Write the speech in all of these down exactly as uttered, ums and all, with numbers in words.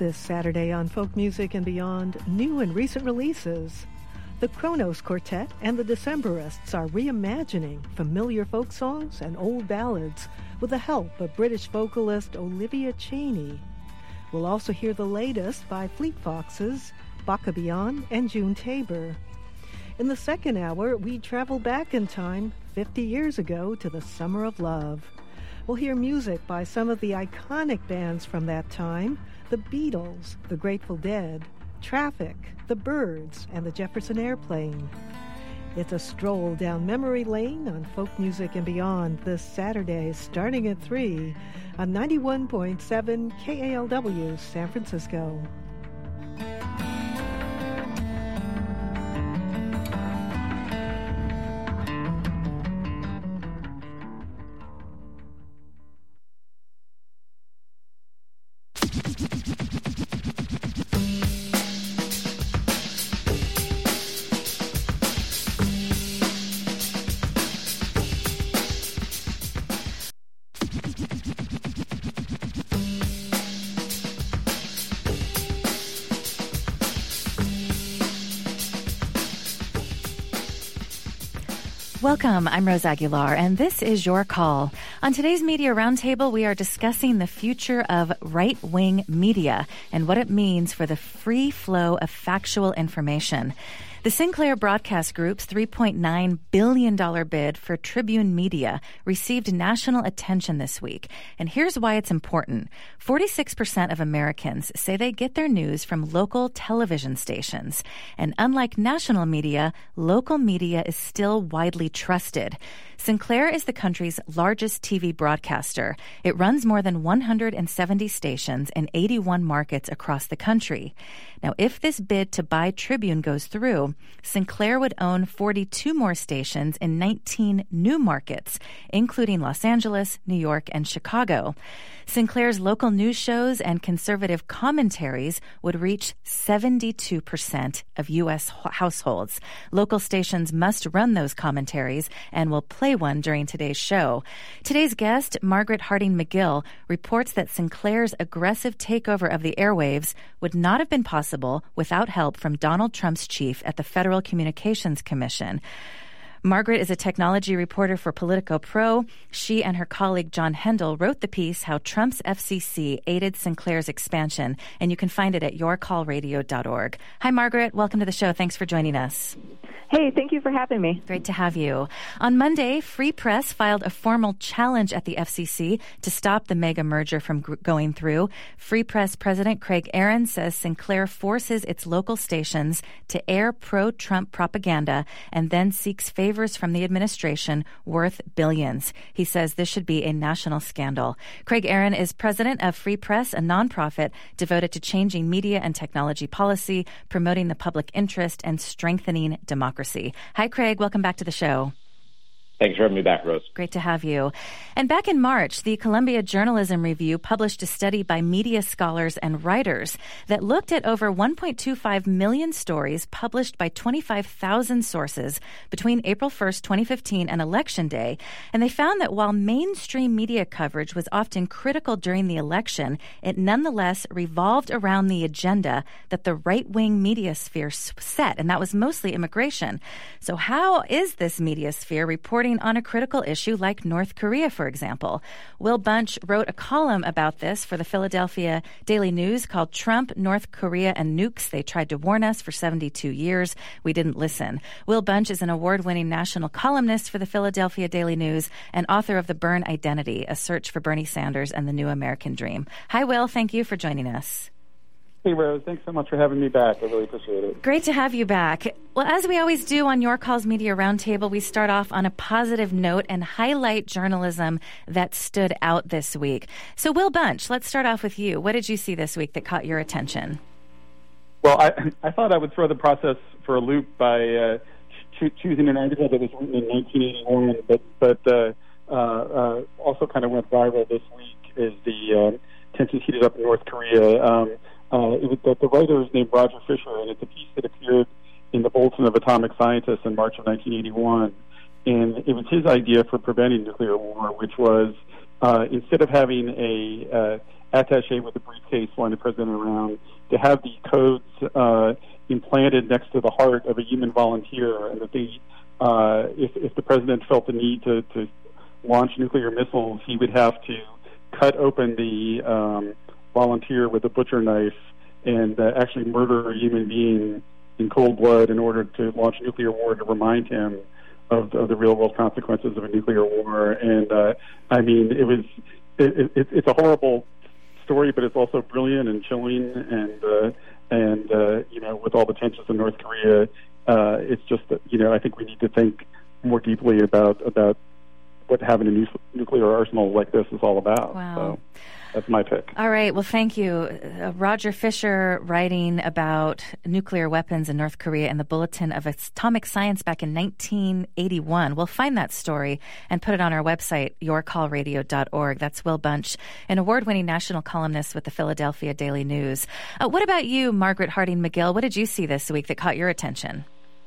This Saturday on Folk Music and Beyond, new and recent releases. The Kronos Quartet and the Decemberists are reimagining familiar folk songs and old ballads with the help of British vocalist Olivia Chaney. We'll also hear the latest by Fleet Foxes, Bakabian, and June Tabor. In the second hour, we travel back in time fifty years ago to the Summer of Love. We'll hear music by some of the iconic bands from that time, the Beatles, the Grateful Dead, Traffic, the Byrds, and the Jefferson Airplane. It's a stroll down memory lane on Folk Music and Beyond this Saturday, starting at three on ninety-one point seven K A L W San Francisco. Welcome, I'm Rose Aguilar, and this is Your Call. On today's Media Roundtable, we are discussing the future of right-wing media and what it means for the free flow of factual information. The Sinclair Broadcast Group's three point nine billion dollars bid for Tribune Media received national attention this week. And here's why it's important. forty-six percent of Americans say they get their news from local television stations. And unlike national media, local media is still widely trusted. Sinclair is the country's largest T V broadcaster. It runs more than one hundred seventy stations in eighty-one markets across the country. Now, if this bid to buy Tribune goes through, Sinclair would own forty-two more stations in nineteen new markets, including Los Angeles, New York, and Chicago. Sinclair's local news shows and conservative commentaries would reach seventy-two percent of U S households. Local stations must run those commentaries and will play one during today's show. Today's guest, Margaret Harding McGill, reports that Sinclair's aggressive takeover of the airwaves would not have been possible without help from Donald Trump's chief at the Federal Communications Commission. Margaret is a technology reporter for Politico Pro. She and her colleague John Hendel wrote the piece, How Trump's F C C Aided Sinclair's Expansion, and you can find it at your call radio dot org. Hi, Margaret. Welcome to the show. Thanks for joining us. Hey, thank you for having me. Great to have you. On Monday, Free Press filed a formal challenge at the F C C to stop the mega merger from g- going through. Free Press President Craig Aaron says Sinclair forces its local stations to air pro-Trump propaganda and then seeks favors from the administration worth billions. He says this should be a national scandal. Craig Aaron is president of Free Press, a nonprofit devoted to changing media and technology policy, promoting the public interest, and strengthening democracy. Hi, Craig. Welcome back to the show. Thanks for having me back, Rose. Great to have you. And back in March, the Columbia Journalism Review published a study by media scholars and writers that looked at over one point two five million stories published by twenty-five thousand sources between April first, twenty fifteen and Election Day. And they found that while mainstream media coverage was often critical during the election, it nonetheless revolved around the agenda that the right-wing media sphere set, and that was mostly immigration. So how is this media sphere reporting on a critical issue like North Korea, for example? Will Bunch wrote a column about this for the Philadelphia Daily News called Trump, North Korea, and Nukes. They tried to warn us for seventy-two years. We didn't listen. Will Bunch is an award-winning national columnist for the Philadelphia Daily News and author of The Byrne Identity, A Search for Bernie Sanders and the New American Dream. Hi, Will. Thank you for joining us. Hey, Rose. Thanks so much for having me back. I really appreciate it. Great to have you back. Well, as we always do on Your Call's Media Roundtable, we start off on a positive note and highlight journalism that stood out this week. So, Will Bunch, let's start off with you. What did you see this week that caught your attention? Well, I, I thought I would throw the process for a loop by uh, cho- choosing an article that was written in nineteen eighty-one, but, but uh, uh, uh, also kind of went viral this week as the uh, tensions heated up in North Korea. Um, Uh, it was the, the writer is named Roger Fisher, and it's a piece that appeared in the Bulletin of Atomic Scientists in March of nineteen eighty-one. And it was his idea for preventing nuclear war, which was uh, instead of having a uh, attaché with a briefcase flying the president around, to have the codes uh, implanted next to the heart of a human volunteer, and that they, uh, if, if the president felt the need to, to launch nuclear missiles, he would have to cut open the um, volunteer with a butcher knife and uh, actually murder a human being in cold blood in order to launch a nuclear war to remind him of, of the real-world consequences of a nuclear war. And, uh, I mean, it was it, it, it's a horrible story, but it's also brilliant and chilling. And, uh, and uh, you know, with all the tensions in North Korea, uh, it's just that, you know, I think we need to think more deeply about, about what having a nu- nuclear arsenal like this is all about. Wow. So that's my pick. All right. Well, thank you. Uh, Roger Fisher, writing about nuclear weapons in North Korea in the Bulletin of Atomic Science back in nineteen eighty-one. We'll find that story and put it on our website, your call radio dot org. That's Will Bunch, an award-winning national columnist with the Philadelphia Daily News. Uh, what about you, Margaret Harding McGill? What did you see this week that caught your attention?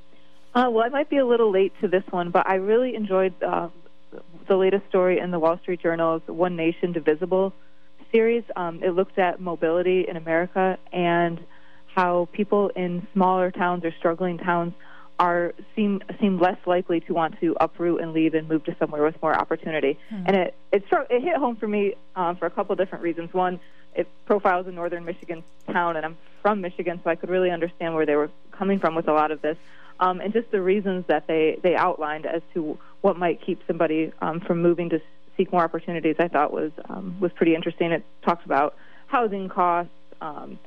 Uh, well, I might be a little late to this one, but I really enjoyed uh, the latest story in the Wall Street Journal's One Nation Divisible series. Um, it looked at mobility in America and how people in smaller towns or struggling towns are seem seem less likely to want to uproot and leave and move to somewhere with more opportunity. Hmm. And it it, struck, it hit home for me um, for a couple of different reasons. One, it profiles a northern Michigan town, and I'm from Michigan, so I could really understand where they were coming from with a lot of this. Um, and just the reasons that they, they outlined as to what might keep somebody um, from moving to seek more opportunities, I thought was um, was pretty interesting. It talks about housing costs, um,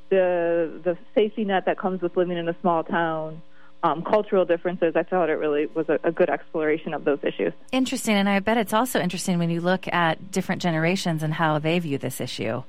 the the safety net that comes with living in a small town, um, cultural differences. I thought it really was a, a good exploration of those issues. Interesting, and I bet it's also interesting when you look at different generations and how they view this issue.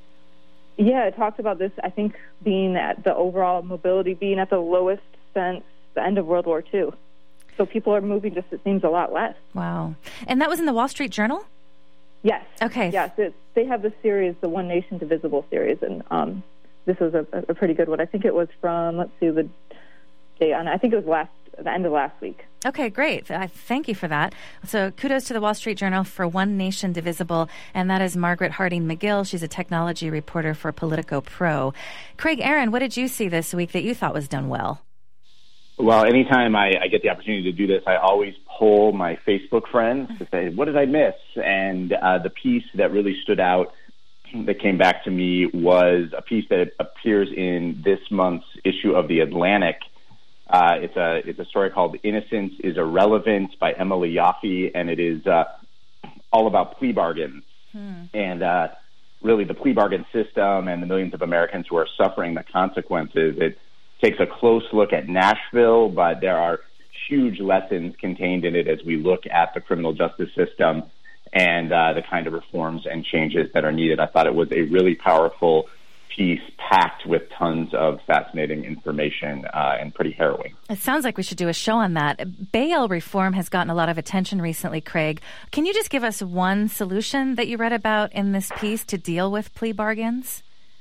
Yeah, it talks about this, I think, being at the overall mobility being at the lowest since the end of World War Two. So people are moving just, it seems, a lot less. Wow. And that was in the Wall Street Journal? Yes. Okay. Yes, it, they have the series, the One Nation Divisible series, and um, this was a, a pretty good one. I think it was from, let's see, the day on, I think it was last, the end of last week. Okay, great. I thank you for that. So kudos to the Wall Street Journal for One Nation Divisible, and that is Margaret Harding McGill. She's a technology reporter for Politico Pro. Craig Aaron, what did you see this week that you thought was done well? Well, anytime I, I get the opportunity to do this, I always poll my Facebook friends to say, what did I miss? And uh, the piece that really stood out that came back to me was a piece that appears in this month's issue of The Atlantic. Uh, it's a it's a story called Innocence is Irrelevant by Emily Yoffe, and it is uh, all about plea bargains. Hmm. And uh, really the plea bargain system and the millions of Americans who are suffering the consequences. It takes a close look at Nashville, but there are huge lessons contained in it as we look at the criminal justice system and uh, the kind of reforms and changes that are needed. I thought it was a really powerful piece packed with tons of fascinating information uh, and pretty harrowing. It sounds like we should do a show on that. Bail reform has gotten a lot of attention recently, Craig. Can you just give us one solution that you read about in this piece to deal with plea bargains?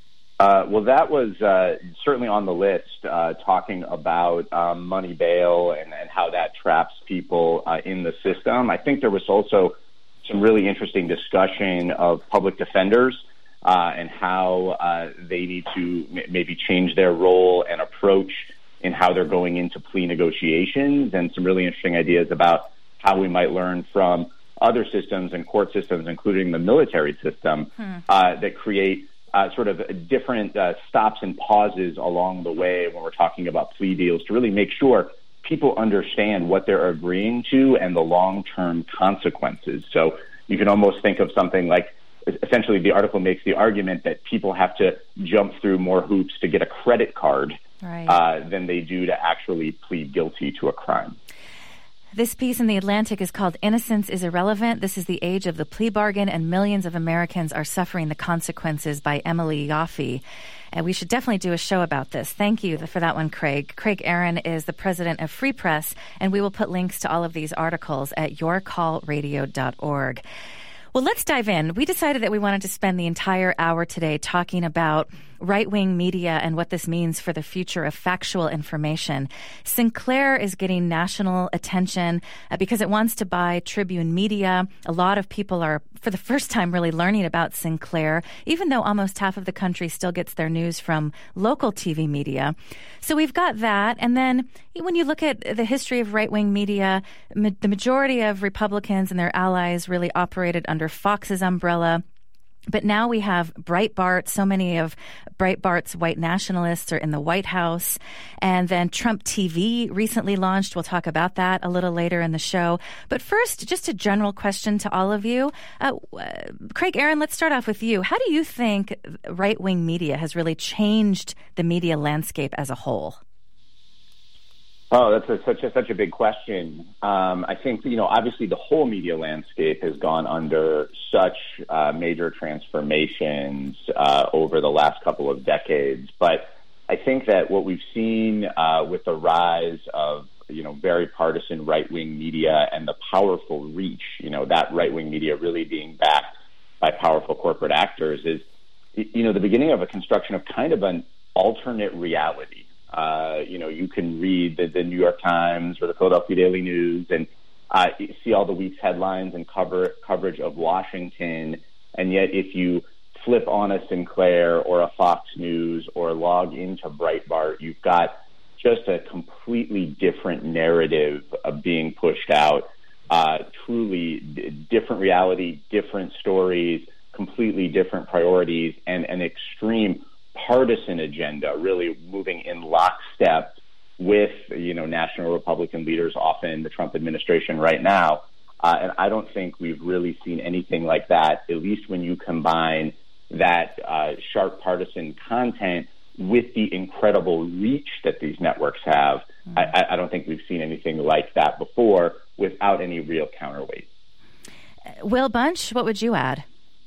Uh, well, that was uh, certainly on the list, uh, talking about um, money bail and, and how that traps people uh, in the system. I think there was also some really interesting discussion of public defenders uh, and how uh, they need to m- maybe change their role and approach in how they're going into plea negotiations, and some really interesting ideas about how we might learn from other systems and court systems, including the military system, hmm. uh, that create Uh, sort of different uh, stops and pauses along the way when we're talking about plea deals to really make sure people understand what they're agreeing to and the long-term consequences. So you can almost think of something like, essentially the article makes the argument that people have to jump through more hoops to get a credit card right. uh, than they do to actually plead guilty to a crime. This piece in The Atlantic is called Innocence is Irrelevant. This is the age of the plea bargain, and millions of Americans are suffering the consequences, by Emily Yoffe. And we should definitely do a show about this. Thank you for that one, Craig. Craig Aaron is the president of Free Press, and we will put links to all of these articles at your call radio dot org. Well, let's dive in. We decided that we wanted to spend the entire hour today talking about right-wing media and what this means for the future of factual information. Sinclair is getting national attention uh, because it wants to buy Tribune Media. A lot of people are, for the first time, really learning about Sinclair, even though almost half of the country still gets their news from local T V media. So we've got that. And then when you look at the history of right-wing media, ma- the majority of Republicans and their allies really operated under Fox's umbrella. But now we have Breitbart. So many of Breitbart's white nationalists are in the White House. And then Trump T V recently launched. We'll talk about that a little later in the show. But first, just a general question to all of you. Uh, Craig Aaron, let's start off with you. How do you think right-wing media has really changed the media landscape as a whole? Oh, that's a, such a such a big question. Um, I think, you know, obviously the whole media landscape has gone under such uh, major transformations uh, over the last couple of decades. But I think that what we've seen uh, with the rise of, you know, very partisan right-wing media and the powerful reach, you know, that right-wing media really being backed by powerful corporate actors is, you know, the beginning of a construction of kind of an alternate reality. Uh, you know, you can read the, the New York Times or the Philadelphia Daily News and uh, see all the week's headlines and cover coverage of Washington. And yet if you flip on a Sinclair or a Fox News or log into Breitbart, you've got just a completely different narrative of being pushed out. Uh, truly d- different reality, different stories, completely different priorities, and an extreme partisan agenda, really moving in lockstep with, you know, national Republican leaders, often the Trump administration right now. Uh, and I don't think we've really seen anything like that, at least when you combine that uh, sharp partisan content with the incredible reach that these networks have. Mm-hmm. I, I don't think we've seen anything like that before without any real counterweight. Will Bunch, what would you add?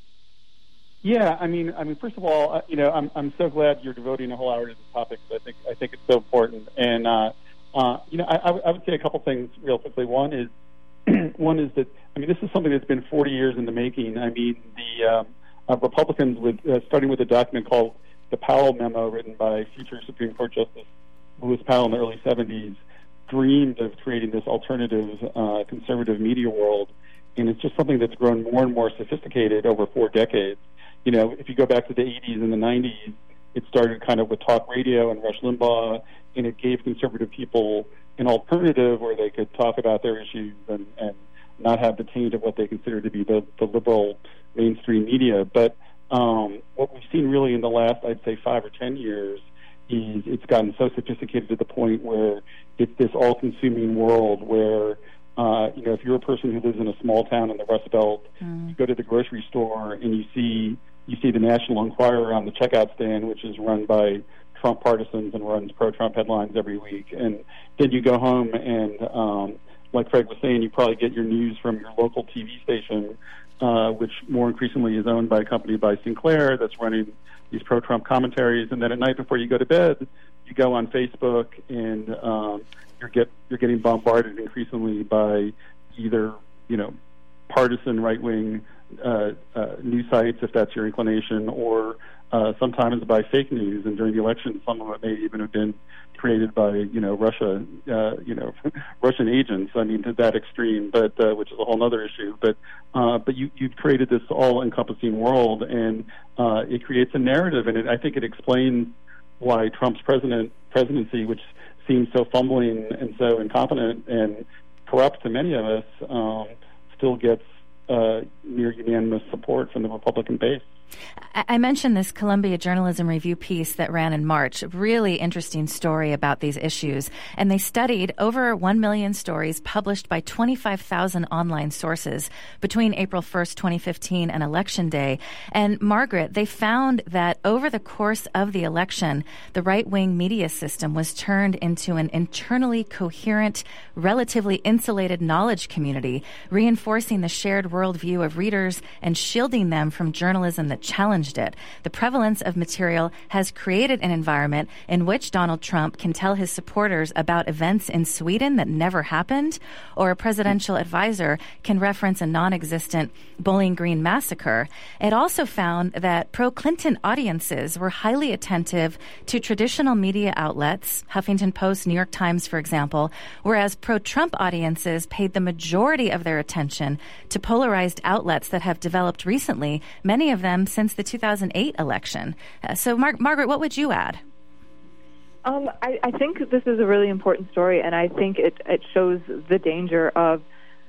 Yeah, I mean, I mean, first of all, uh, you know, I'm I'm so glad you're devoting a whole hour to this topic. I think I think it's so important, and uh, uh, you know, I, I, w- I would say a couple things real quickly. One is, one is that I mean, this is something that's been forty years in the making. I mean, the um, uh, Republicans, with uh, starting with a document called the Powell Memo, written by future Supreme Court Justice Lewis Powell in the early seventies, dreamed of creating this alternative uh, conservative media world, and it's just something that's grown more and more sophisticated over four decades. You know, if you go back to the eighties and the nineties, it started kind of with talk radio and Rush Limbaugh, and it gave conservative people an alternative where they could talk about their issues and, and not have the taint of what they consider to be the, the liberal mainstream media. But um, what we've seen really in the last, I'd say, five or ten years is it's gotten so sophisticated to the point where it's this all-consuming world where Uh, you know, if you're a person who lives in a small town in the Rust Belt, mm. you go to the grocery store and you see you see the National Enquirer on the checkout stand, which is run by Trump partisans and runs pro-Trump headlines every week. And then you go home and, um, like Craig was saying, you probably get your news from your local T V station, uh, which more increasingly is owned by a company by Sinclair that's running these pro-Trump commentaries. And then at night before you go to bed, you go on Facebook and um, you're get you're getting bombarded increasingly by either, you know, partisan right-wing uh, uh, news sites, if that's your inclination, or uh, sometimes by fake news. And during the election, some of it may even have been created by, you know, Russia, uh, you know, Russian agents. I mean, to that extreme, but uh, which is a whole other issue. But uh, but you you've created this all-encompassing world, and uh, it creates a narrative, and it, I think it explains why Trump's president presidency, which seems so fumbling and so incompetent and corrupt to many of us, um, still gets uh, near unanimous support from the Republican base. I mentioned this Columbia Journalism Review piece that ran in March, a really interesting story about these issues. And they studied over one million stories published by twenty-five thousand online sources between April first, twenty fifteen and Election Day. And Margaret, they found that over the course of the election, the right-wing media system was turned into an internally coherent, relatively insulated knowledge community, reinforcing the shared worldview of readers and shielding them from journalism that challenged it. The prevalence of material has created an environment in which Donald Trump can tell his supporters about events in Sweden that never happened, or a presidential advisor can reference a non-existent Bowling Green massacre. It also found that pro-Clinton audiences were highly attentive to traditional media outlets, Huffington Post, New York Times, for example, whereas pro-Trump audiences paid the majority of their attention to polarized outlets that have developed recently, many of them since the two thousand eight election. Uh, so, Mar- Margaret, what would you add? Um, I, I think this is a really important story, and I think it, it shows the danger of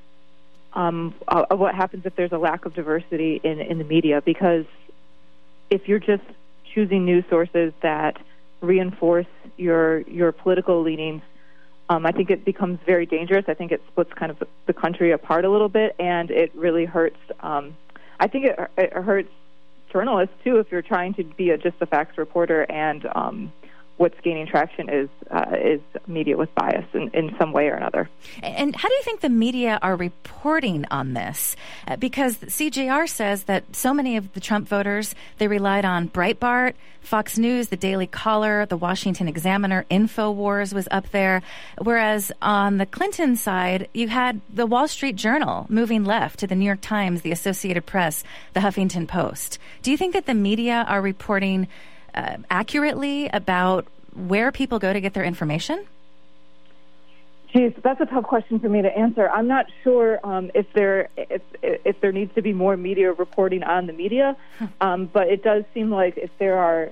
um, of what happens if there's a lack of diversity in, in the media, because if you're just choosing news sources that reinforce your your political leanings, um, I think it becomes very dangerous. I think it splits kind of the country apart a little bit, and it really hurts. Um, I think it, it hurts journalists too if you're trying to be a, just a facts reporter, and um, what's gaining traction is uh, is media with bias in, in some way or another. And how do you think the media are reporting on this? Uh, because C J R says that so many of the Trump voters, they relied on Breitbart, Fox News, the Daily Caller, the Washington Examiner, InfoWars was up there. Whereas on the Clinton side, you had the Wall Street Journal moving left to the New York Times, the Associated Press, the Huffington Post. Do you think that the media are reporting Uh, accurately about where people go to get their information? Geez, that's a tough question for me to answer. I'm not sure um, if there if, if there needs to be more media reporting on the media, um, but it does seem like if there are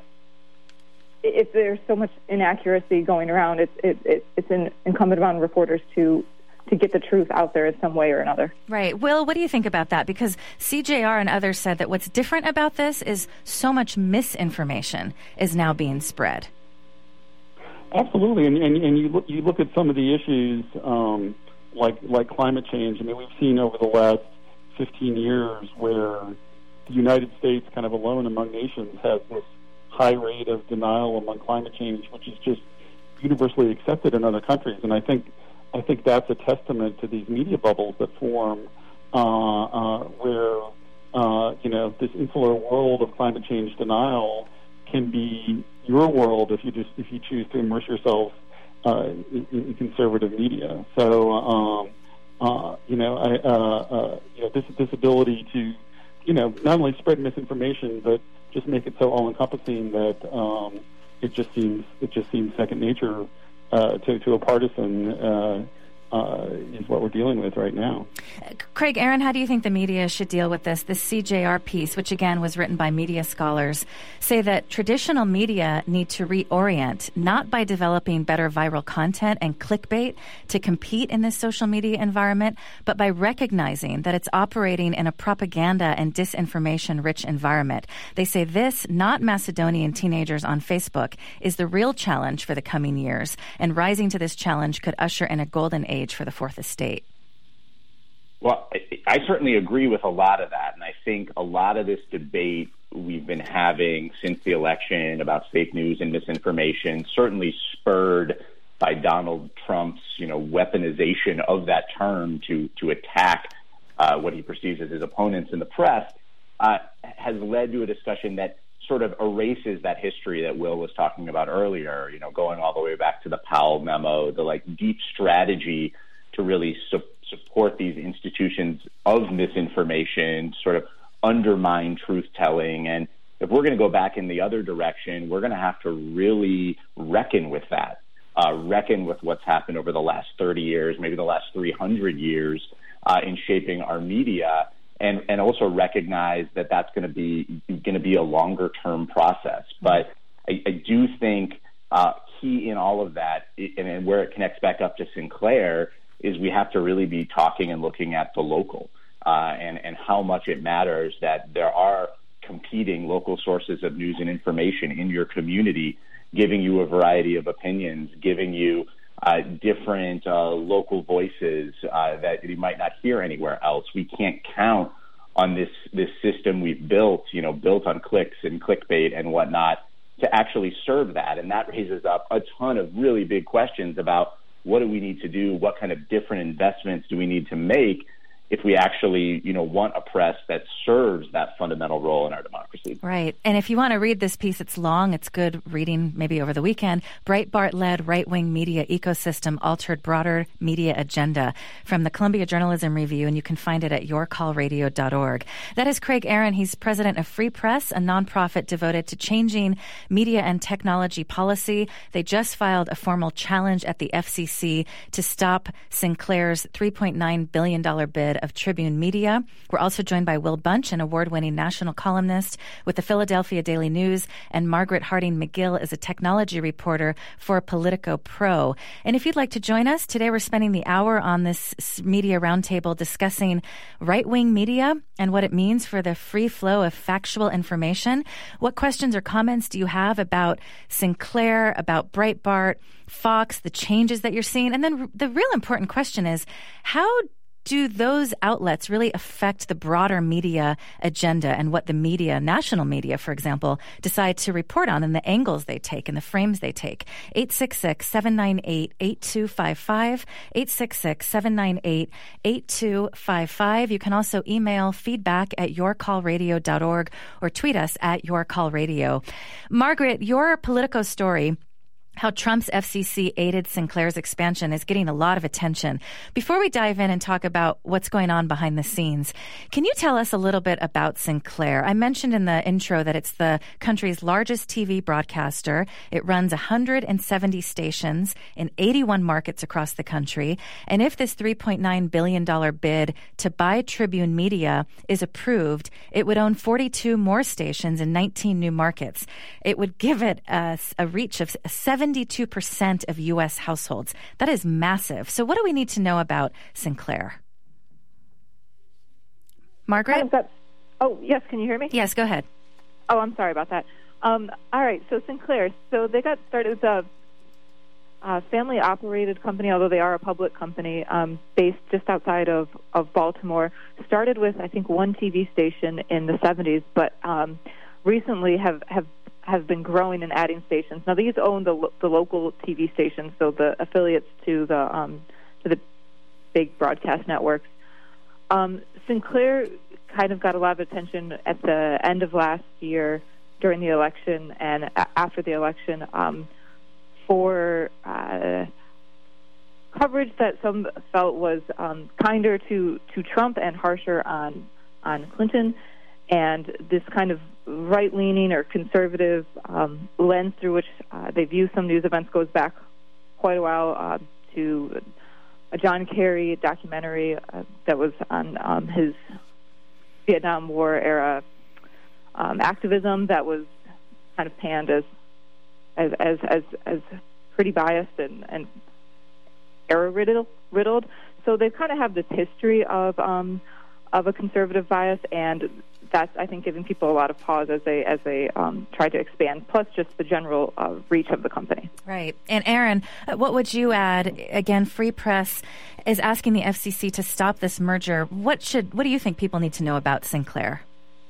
if there's so much inaccuracy going around, it's it, it, it's in, incumbent on reporters to. to get the truth out there in some way or another. Right. Will, what do you think about that? Because C J R and others said that what's different about this is so much misinformation is now being spread. Absolutely. And, and, and you, look, you look at some of the issues um, like, like climate change. I mean, we've seen over the last fifteen years where the United States, kind of alone among nations, has this high rate of denial among climate change, which is just universally accepted in other countries. And I think I think that's a testament to these media bubbles that form uh, uh, where, uh, you know, this insular world of climate change denial can be your world if you just if you choose to immerse yourself uh, in, in conservative media. So, um, uh, you know, I, uh, uh, you know, this this ability to, you know, not only spread misinformation but just make it so all-encompassing that um, it just seems it just seems second nature. Uh, to, to a partisan uh, uh, is what we're dealing with right now. Craig, Aaron, how do you think the media should deal with this? This C J R piece, which again was written by media scholars, say that traditional media need to reorient, not by developing better viral content and clickbait to compete in this social media environment, but by recognizing that it's operating in a propaganda and disinformation-rich environment. They say this, not Macedonian teenagers on Facebook, is the real challenge for the coming years, and rising to this challenge could usher in a golden age for the Fourth Estate. Well, I certainly agree with a lot of that, and I think a lot of this debate we've been having since the election about fake news and misinformation, certainly spurred by Donald Trump's, you know, weaponization of that term to to attack uh, what he perceives as his opponents in the press, uh, has led to a discussion that sort of erases that history that Will was talking about earlier, you know, going all the way back to the Powell memo, the like deep strategy to really su- support these institutions of misinformation, sort of undermine truth-telling. And if we're going to go back in the other direction, we're going to have to really reckon with that, uh, reckon with what's happened over the last thirty years, maybe the last three hundred years uh, in shaping our media. And, and also recognize that that's going to be going to be a longer term process. But I, I do think uh, key in all of that, and, and where it connects back up to Sinclair, is we have to really be talking and looking at the local uh, and and how much it matters that there are competing local sources of news and information in your community, giving you a variety of opinions, giving you Uh, different uh, local voices uh, that you might not hear anywhere else. We can't count on this this system we've built, you know, built on clicks and clickbait and whatnot, to actually serve that. And that raises up a ton of really big questions about what do we need to do, what kind of different investments do we need to make if we actually, you know, want a press that serves that fundamental role in our democracy. Right. And if you want to read this piece, it's long, it's good reading maybe over the weekend. Breitbart-led right-wing media ecosystem altered broader media agenda from the Columbia Journalism Review, and you can find it at your call radio dot org. That is Craig Aaron. He's president of Free Press, a nonprofit devoted to changing media and technology policy. They just filed a formal challenge at the F C C to stop Sinclair's three point nine billion dollars bid of Tribune Media. We're also joined by Will Bunch, an award-winning national columnist with the Philadelphia Daily News, and Margaret Harding McGill is a technology reporter for Politico Pro. And if you'd like to join us, today we're spending the hour on this media roundtable discussing right-wing media and what it means for the free flow of factual information. What questions or comments do you have about Sinclair, about Breitbart, Fox, the changes that you're seeing? And then the real important question is, how do those outlets really affect the broader media agenda and what the media, national media, for example, decide to report on and the angles they take and the frames they take? eight six six, seven nine eight, eight two five five, eight six six, seven nine eight, eight two five five. You can also email feedback at your call radio dot org or tweet us at yourcallradio. Margaret, your Politico story, how Trump's F C C aided Sinclair's expansion, is getting a lot of attention. Before we dive in and talk about what's going on behind the scenes, can you tell us a little bit about Sinclair? I mentioned in the intro that it's the country's largest T V broadcaster. It runs one hundred seventy stations in eighty-one markets across the country. And if this three point nine billion dollars bid to buy Tribune Media is approved, it would own forty-two more stations in nineteen new markets. It would give it a, a reach of seventy-two percent of U S households. That is massive. So what do we need to know about Sinclair? Margaret? That, oh, yes. Can you hear me? Yes, go ahead. Oh, I'm sorry about that. Um, all right. So Sinclair, so they got started as a, a family-operated company, although they are a public company um, based just outside of, of Baltimore. Started with, I think, one T V station in the seventies, but um, recently have, have have been growing and adding stations. Now, these own the the local T V stations, so the affiliates to the um, to the big broadcast networks. Um, Sinclair kind of got a lot of attention at the end of last year during the election and after the election um, for uh, coverage that some felt was um, kinder to, to Trump and harsher on on Clinton, and this kind of right-leaning or conservative um, lens through which uh, they view some news events goes back quite a while uh, to a John Kerry documentary uh, that was on um, his Vietnam War era um, activism that was kind of panned as as as as, as pretty biased and, and error riddled. riddled. So they kind of have this history of um, of a conservative bias, and that's, I think, giving people a lot of pause as they as they um, try to expand, plus just the general uh, reach of the company. Right. And Aaron, what would you add? Again, Free Press is asking the F C C to stop this merger. What should what do you think people need to know about Sinclair?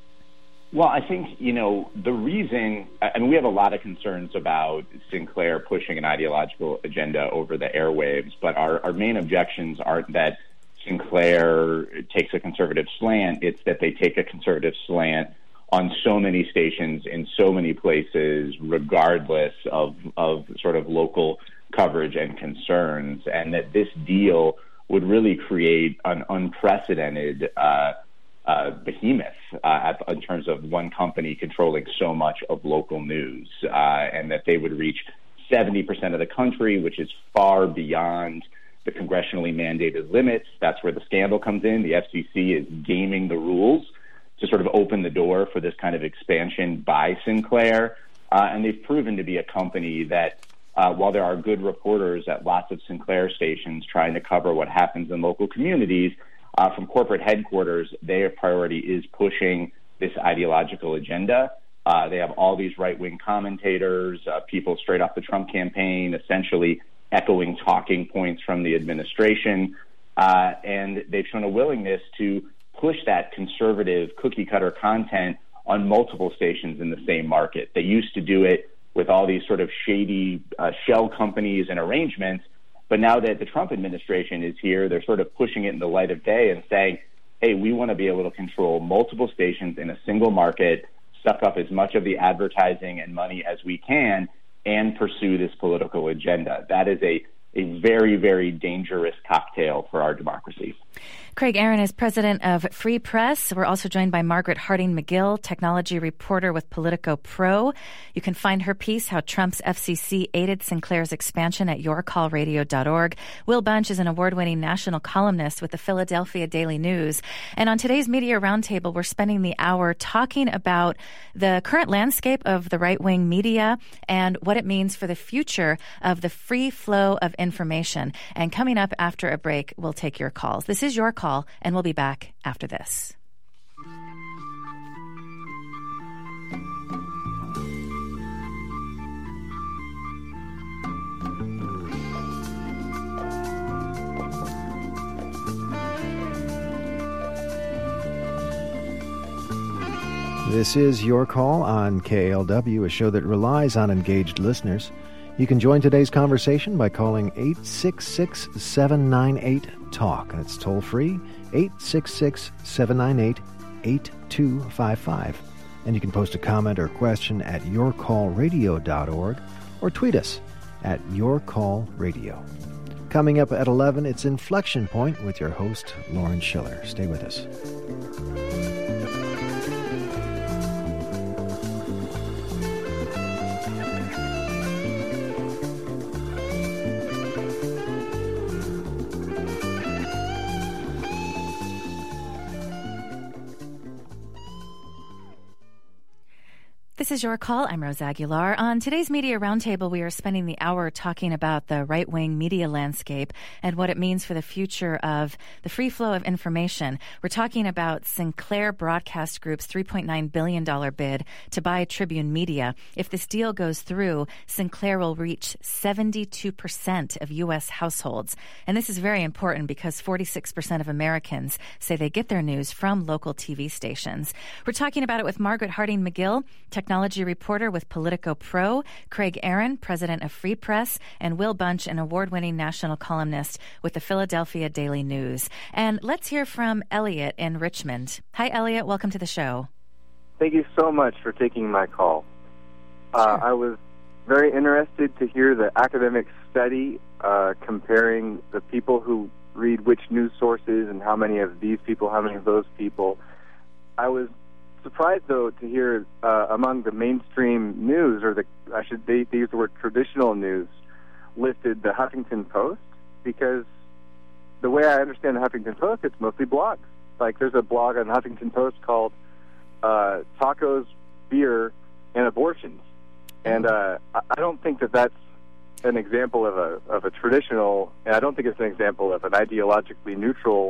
Well, I think, you know, the reason, I mean, we have a lot of concerns about Sinclair pushing an ideological agenda over the airwaves, but our, our main objections aren't that Sinclair takes a conservative slant. It's that they take a conservative slant on so many stations in so many places, regardless of, of sort of local coverage and concerns, and that this deal would really create an unprecedented uh, uh, behemoth uh, at, in terms of one company controlling so much of local news, uh, and that they would reach seventy percent of the country, which is far beyond the congressionally mandated limits. That's where the scandal comes in. The F C C is gaming the rules to sort of open the door for this kind of expansion by Sinclair. Uh, and they've proven to be a company that, uh, while there are good reporters at lots of Sinclair stations trying to cover what happens in local communities, uh, from corporate headquarters, their priority is pushing this ideological agenda. Uh, they have all these right-wing commentators, uh, people straight off the Trump campaign, essentially echoing talking points from the administration, uh, and they've shown a willingness to push that conservative cookie-cutter content on multiple stations in the same market. They used to do it with all these sort of shady uh, shell companies and arrangements, But now that the Trump administration is here, they're sort of pushing it in the light of day and saying, hey, we want to be able to control multiple stations in a single market, suck up as much of the advertising and money as we can, and pursue this political agenda. That is a, a very, very dangerous cocktail for our democracy. Craig Aaron is president of Free Press. We're also joined by Margaret Harding McGill, technology reporter with Politico Pro. You can find her piece, How Trump's F C C Aided Sinclair's Expansion, at your call radio dot org. Will Bunch is an award-winning national columnist with the Philadelphia Daily News. And on today's Media Roundtable, we're spending the hour talking about the current landscape of the right-wing media and what it means for the future of the free flow of information. And coming up after a break, we'll take your calls. This is Your Call, and we'll be back after this. This is Your Call on K A L W, a show that relies on engaged listeners. You can join today's conversation by calling eight six six, seven nine eight, TALK. That's toll free, eight six six, seven nine eight, eight two five five. And you can post a comment or question at your call radio dot org or tweet us at yourcallradio. Coming up at eleven, it's Inflection Point with your host, Lauren Schiller. Stay with us. This is Your Call. I'm Rose Aguilar. On today's Media Roundtable, we are spending the hour talking about the right-wing media landscape and what it means for the future of the free flow of information. We're talking about Sinclair Broadcast Group's three point nine billion dollars bid to buy Tribune Media. If this deal goes through, Sinclair will reach seventy-two percent of U S households. And this is very important because forty-six percent of Americans say they get their news from local T V stations. We're talking about it with Margaret Harding McGill, technology reporter with Politico Pro, Craig Aaron, president of Free Press, and Will Bunch, an award-winning national columnist with the Philadelphia Daily News. And let's hear from Elliot in Richmond. Hi, Elliot. Welcome to the show. Thank you so much for taking my call. Uh, Sure. I was very interested to hear the academic study uh, comparing the people who read which news sources and how many of these people, how many of those people. I was surprised, though, to hear uh, among the mainstream news, or the I should they, they use the word traditional news, listed the Huffington Post, because the way I understand the Huffington Post, it's mostly blogs. Like, there's a blog on the Huffington Post called uh, Tacos, Beer, and Abortions. And uh, I don't think that that's an example of a of a traditional, and I don't think it's an example of an ideologically neutral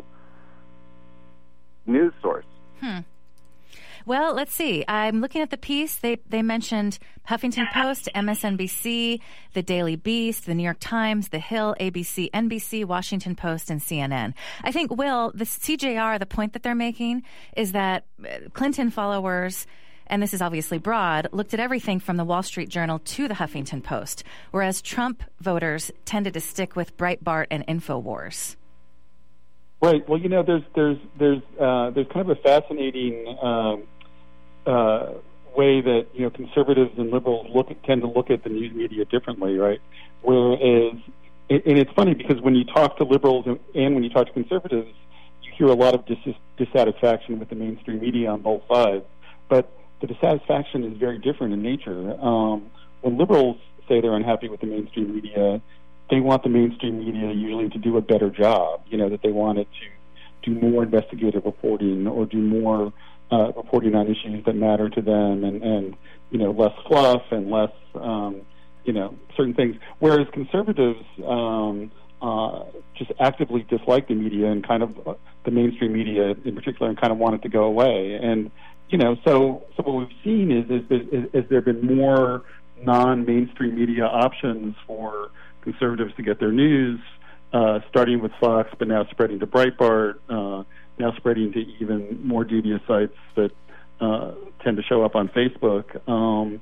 news source. Hmm. Well, let's see. I'm looking at the piece. They they mentioned Huffington Post, M S N B C, The Daily Beast, The New York Times, The Hill, A B C, N B C, Washington Post, and C N N. I think, Will, the C J R, the point that they're making is that Clinton followers, and this is obviously broad, looked at everything from the Wall Street Journal to the Huffington Post, whereas Trump voters tended to stick with Breitbart and InfoWars. Right. Well, you know, there's there's there's uh, there's kind of a fascinating um, uh, way that you know conservatives and liberals look at, tend to look at the news media differently, right? Whereas, and it's funny because when you talk to liberals and, and when you talk to conservatives, you hear a lot of dis- dissatisfaction with the mainstream media on both sides, but the dissatisfaction is very different in nature. Um, when liberals say they're unhappy with the mainstream media, they want the mainstream media usually to do a better job, you know, that they want it to do more investigative reporting or do more uh, reporting on issues that matter to them and, and you know, less fluff and less, um, you know, certain things. Whereas conservatives um, uh, just actively dislike the media and kind of uh, the mainstream media in particular and kind of want it to go away. And, you know, so, so what we've seen is, is, is, is there have been more non-mainstream media options for conservatives to get their news, uh, starting with Fox, but now spreading to Breitbart, uh, now spreading to even more devious sites that uh, tend to show up on Facebook. Um,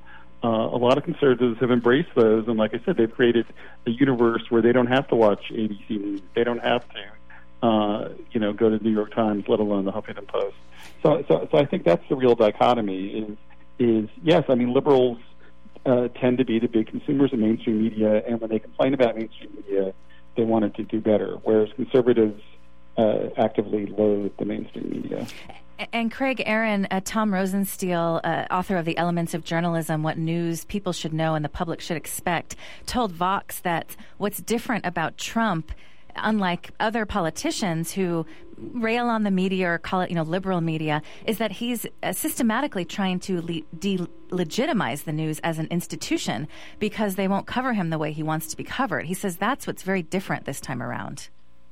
uh, a lot of conservatives have embraced those, and like I said, they've created a universe where they don't have to watch A B C News. They don't have to, uh, you know, go to the New York Times, let alone the Huffington Post. So, so, so I think that's the real dichotomy. Is is yes, I mean, liberals uh, tend to be the big consumers of mainstream media, and when they complain about mainstream media, they want it to do better, whereas conservatives uh, actively loathe the mainstream media. And Craig Aaron, uh, Tom Rosenstiel, uh, author of The Elements of Journalism, What News People Should Know and the Public Should Expect, told Vox that what's different about Trump, unlike other politicians who rail on the media or call it, you know, liberal media, is that he's uh, systematically trying to le- delegitimize the news as an institution because they won't cover him the way he wants to be covered. He says that's what's very different this time around.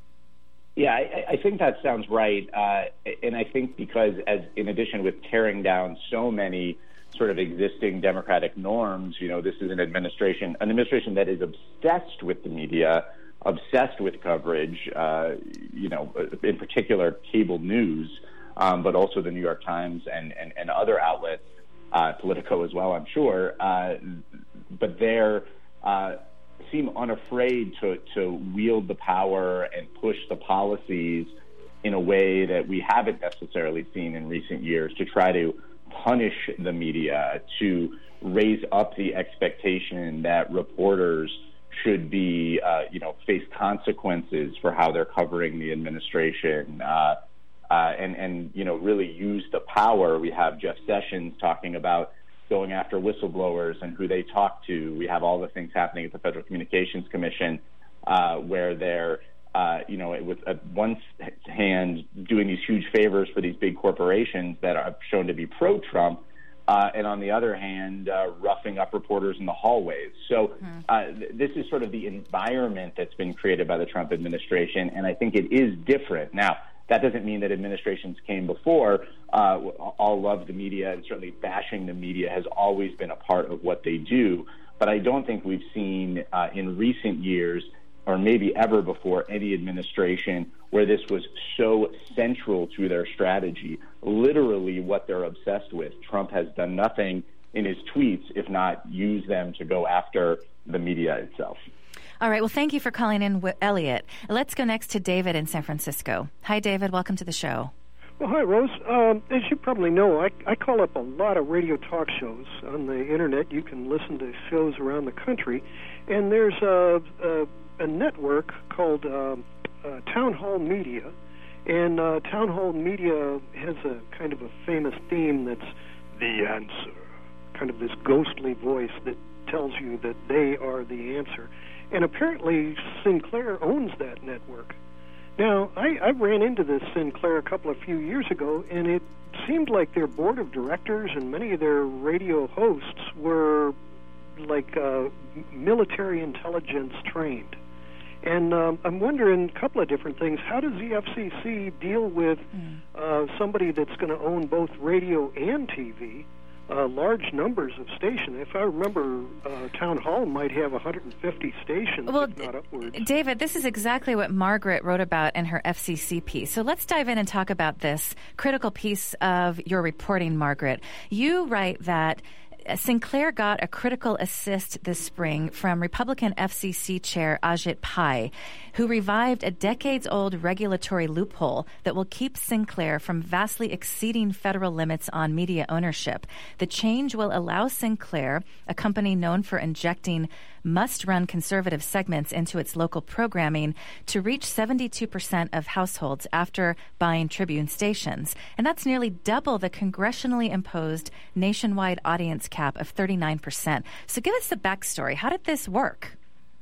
Yeah, I, I think that sounds right. Uh, and I think because as in addition with tearing down so many sort of existing democratic norms, you know, this is an administration, an administration that is obsessed with the media, obsessed with coverage, uh, you know, in particular cable news, um, but also the New York Times and, and, and other outlets, uh, Politico as well, I'm sure. Uh, but they're uh, seem unafraid to, to wield the power and push the policies in a way that we haven't necessarily seen in recent years, to try to punish the media, to raise up the expectation that reporters should be, uh, you know, face consequences for how they're covering the administration, uh, uh, and, and, you know, really use the power. We have Jeff Sessions talking about going after whistleblowers and who they talk to. We have all the things happening at the Federal Communications Commission uh, where they're, uh, you know, with uh, one hand doing these huge favors for these big corporations that are shown to be pro-Trump, uh, and on the other hand, uh, roughing up reporters in the hallways. So uh, th- this is sort of the environment that's been created by the Trump administration, and I think it is different. Now, that doesn't mean that administrations came before uh, all love the media, and certainly bashing the media has always been a part of what they do. But I don't think we've seen uh, in recent years, or maybe ever before, any administration where this was so central to their strategy, literally what they're obsessed with. Trump has done nothing in his tweets, if not use them to go after the media itself. All right. Well, thank you for calling in, Elliot. Let's go next to David in San Francisco. Hi, David. Welcome to the show. Well, hi, Rose. Um, as you probably know, I, I call up a lot of radio talk shows on the Internet. You can listen to shows around the country. And there's a, a, a network called uh, uh, Town Hall Media. And uh, Town Hall Media has a kind of a famous theme that's the answer, kind of this ghostly voice that tells you that they are the answer. And apparently Sinclair owns that network. Now, I, I ran into this Sinclair a couple of few years ago, and it seemed like their board of directors and many of their radio hosts were like uh, military intelligence trained. And um, I'm wondering a couple of different things. How does the F C C deal with mm. uh, somebody that's going to own both radio and T V? Uh, large numbers of stations. If I remember, uh, Town Hall might have one hundred fifty stations, well, if not upwards. David, this is exactly what Margaret wrote about in her F C C piece. So let's dive in and talk about this critical piece of your reporting, Margaret. You write that Sinclair got a critical assist this spring from Republican F C C Chair Ajit Pai, who revived a decades-old regulatory loophole that will keep Sinclair from vastly exceeding federal limits on media ownership. The change will allow Sinclair, a company known for injecting must-run conservative segments into its local programming, to reach seventy-two percent of households after buying Tribune stations. And that's nearly double the congressionally imposed nationwide audience cap of thirty-nine percent. So give us the backstory. How did this work?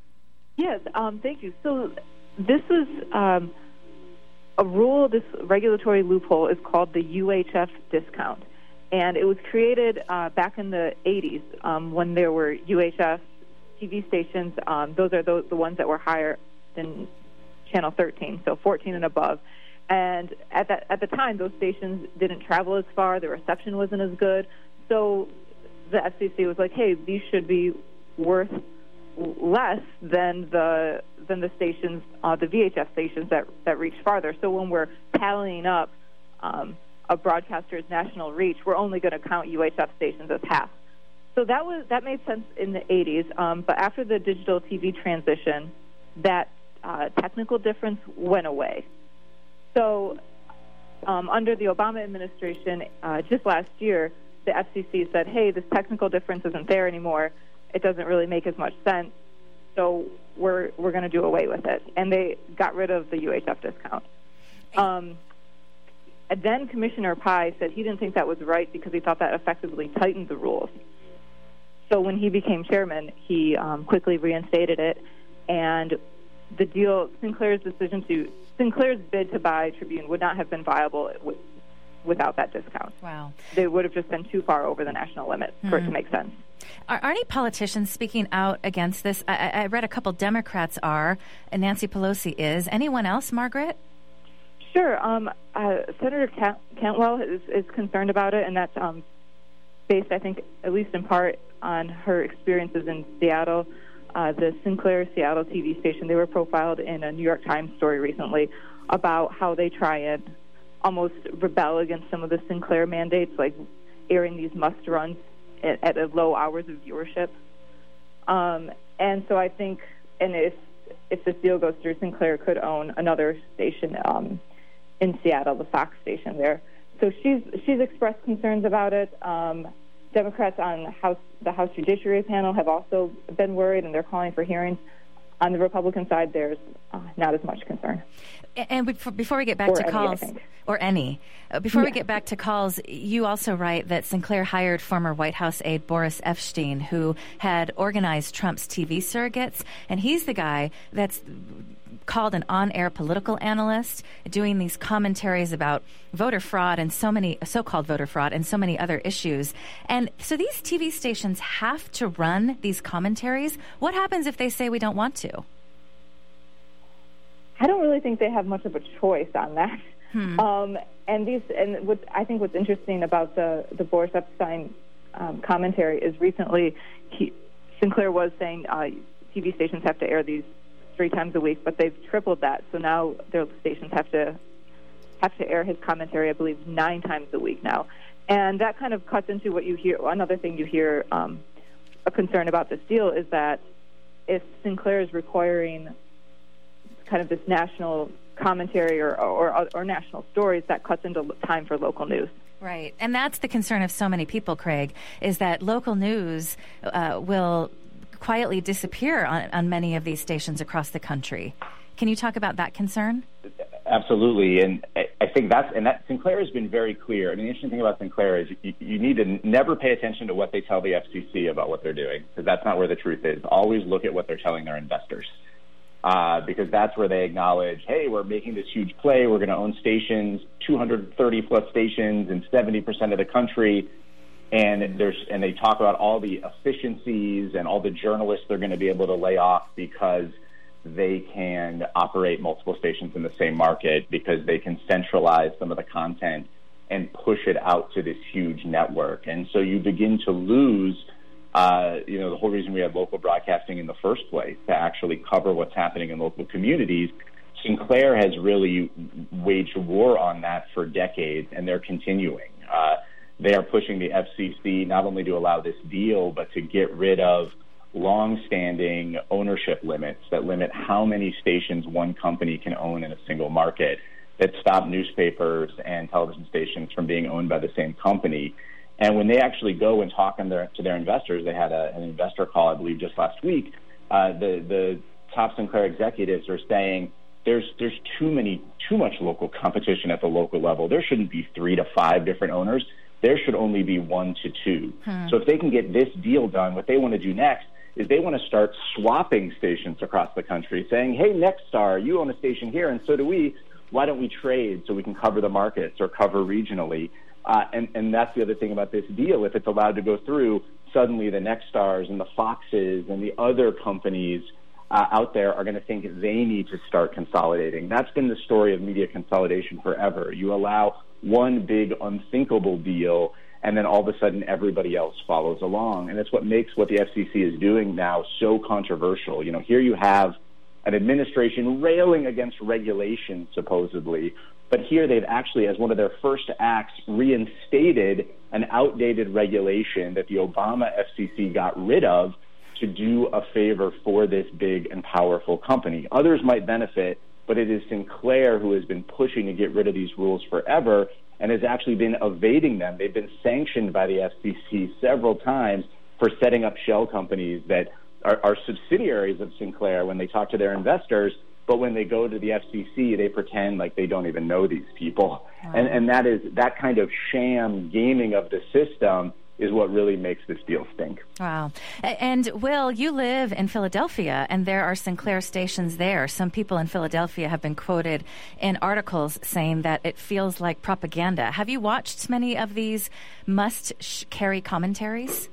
Yes, um, thank you. So this is um, a rule, this regulatory loophole is called the U H F discount. And it was created uh, back in the eighties um, when there were U H F T V stations. Um, those are the, the ones that were higher than Channel thirteen, so fourteen and above. And at that at the time, those stations didn't travel as far. The reception wasn't as good. So the F C C was like, hey, these should be worth less than the than the stations, uh, the V H F stations that, that reach farther. So when we're tallying up um, a broadcaster's national reach, we're only going to count U H F stations as half. So that was that made sense in the eighties, um, but after the digital T V transition, that uh, technical difference went away. So um, under the Obama administration, uh, just last year, the F C C said, hey, this technical difference isn't there anymore. It doesn't really make as much sense, so we're we're going to do away with it. And they got rid of the U H F discount. Um, and then Commissioner Pai said he didn't think that was right because he thought that effectively tightened the rules. So when he became chairman, he um, quickly reinstated it, and the deal, Sinclair's decision to, Sinclair's bid to buy Tribune would not have been viable with, without that discount. Wow. They would have just been too far over the national limit mm. for it to make sense. Are, are any politicians speaking out against this? I, I read a couple Democrats are, and Nancy Pelosi is. Anyone else, Margaret? Sure. Um, uh, Senator Kent- Cantwell is, is concerned about it, and that's um, based, I think, at least in part, on her experiences in Seattle. Uh, the Sinclair Seattle T V station, they were profiled in a New York Times story recently about how they try and almost rebel against some of the Sinclair mandates, like airing these must-runs at, at a low hours of viewership. Um, and so I think, and if if this deal goes through, Sinclair could own another station um, in Seattle, the Fox station there. So she's she's expressed concerns about it. Um, Democrats on House, the House Judiciary panel have also been worried, and they're calling for hearings. On the Republican side, there's uh, not as much concern. And before, before we get back or to any, calls, or any, uh, before yeah. we get back to calls, you also write that Sinclair hired former White House aide Boris Epshteyn, who had organized Trump's T V surrogates, and he's the guy that's called an on-air political analyst, doing these commentaries about voter fraud and so many so-called voter fraud and so many other issues. And so these T V stations have to run these commentaries. What happens if they say we don't want to? I don't really think they have much of a choice on that. Hmm. Um, and these, and what I think what's interesting about the the Boris Epshteyn um, commentary is recently he, Sinclair was saying uh, T V stations have to air these three times a week, but they've tripled that. So now their stations have to have to air his commentary, I believe, nine times a week now. And that kind of cuts into what you hear. Another thing you hear, um, a concern about this deal is that if Sinclair is requiring kind of this national commentary or, or, or national stories, that cuts into time for local news. Right. And that's the concern of so many people, Craig, is that local news uh, will quietly disappear on, on many of these stations across the country. Can you talk about that concern? Absolutely, and I think that's and that Sinclair has been very clear. And the interesting thing about Sinclair is you, you need to never pay attention to what they tell the F C C about what they're doing, because that's not where the truth is. Always look at what they're telling their investors, uh, because that's where they acknowledge, hey, we're making this huge play. We're going to own stations, two hundred thirty plus stations in seventy percent of the country. And there's and they talk about all the efficiencies and all the journalists they're going to be able to lay off because they can operate multiple stations in the same market, because they can centralize some of the content and push it out to this huge network. And so you begin to lose, uh, you know, the whole reason we have local broadcasting in the first place, to actually cover what's happening in local communities. Sinclair has really waged war on that for decades, and they're continuing. Uh, They are pushing the F C C not only to allow this deal, but to get rid of long-standing ownership limits that limit how many stations one company can own in a single market, that stop newspapers and television stations from being owned by the same company. And when they actually go and talk on their, to their investors, they had a, an investor call, I believe, just last week, uh, the, the top Sinclair executives are saying, There's there's too many too much local competition at the local level. There shouldn't be three to five different owners. There should only be one to two. Hmm. So if they can get this deal done, what they want to do next is they want to start swapping stations across the country, saying, hey, Nexstar, you own a station here, and so do we. Why don't we trade so we can cover the markets or cover regionally? Uh, and, and that's the other thing about this deal. If it's allowed to go through, suddenly the Nexstars and the Foxes and the other companies uh, out there are going to think they need to start consolidating. That's been the story of media consolidation forever. You allow one big unthinkable deal, and then all of a sudden everybody else follows along. And it's what makes what the F C C is doing now so controversial. You know, here you have an administration railing against regulation, supposedly, but here they've actually, as one of their first acts, reinstated an outdated regulation that the Obama F C C got rid of to do a favor for this big and powerful company. Others might benefit, but it is Sinclair who has been pushing to get rid of these rules forever and has actually been evading them. They've been sanctioned by the F C C several times for setting up shell companies that are, are subsidiaries of Sinclair when they talk to their investors, but when they go to the F C C, they pretend like they don't even know these people. Wow. And, and that is that kind of sham gaming of the system is what really makes this deal stink. Wow. And, Will, you live in Philadelphia, and there are Sinclair stations there. Some people in Philadelphia have been quoted in articles saying that it feels like propaganda. Have you watched many of these must-carry commentaries?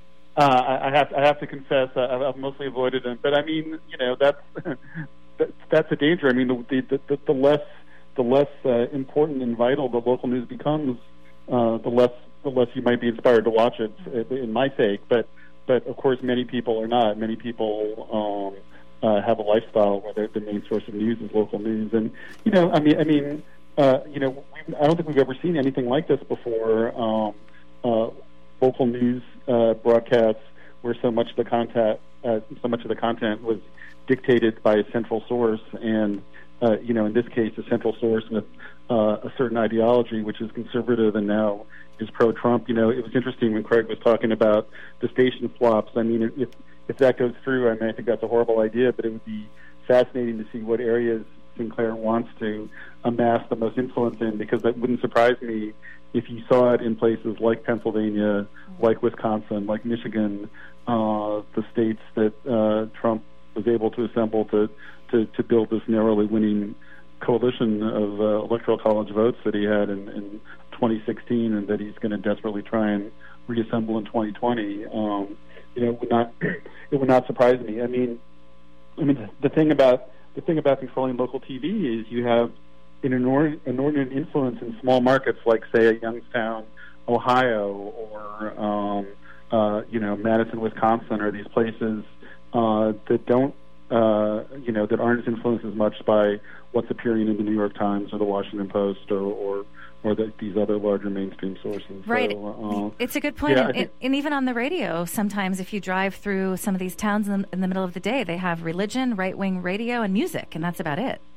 Uh, I have I have to confess, uh, I've mostly avoided them. But, I mean, you know, that's that's a danger. I mean, the, the, the, the less, the less uh, important and vital the local news becomes, uh, the less the less you might be inspired to watch it, in my sake. But, but of course, many people are not. Many people um, uh, have a lifestyle where the main source of news is local news. And, you know, I mean, I mean, uh, you know, we, I don't think we've ever seen anything like this before. Um, uh, local news uh, broadcasts where so much of the content, uh, so much of the content was dictated by a central source, and uh, you know, in this case, a central source with uh, a certain ideology, which is conservative and now is pro-Trump. You know, it was interesting when Craig was talking about the station swaps. I mean, if if that goes through, I mean, I think that's a horrible idea, but it would be fascinating to see what areas Sinclair wants to amass the most influence in, because that wouldn't surprise me if you saw it in places like Pennsylvania, like Wisconsin, like Michigan, uh, the states that uh, Trump was able to assemble to, to, to build this narrowly winning coalition of uh, electoral college votes that he had in, in twenty sixteen, and that he's going to desperately try and reassemble in twenty twenty. Um, you know, it would not it would not surprise me. I mean, I mean the thing about the thing about controlling local T V is you have an inordinate, inordinate influence in small markets like, say, a Youngstown, Ohio, or um, uh, you know, Madison, Wisconsin, or these places uh, that don't, uh, you know, that aren't influenced as much by what's appearing in the New York Times or the Washington Post, or or, or the, these other larger mainstream sources. Right. So, uh, it's a good point. Yeah, and, think, and even on the radio, sometimes if you drive through some of these towns in the, in the middle of the day, they have religion, right-wing radio, and music, and that's about it.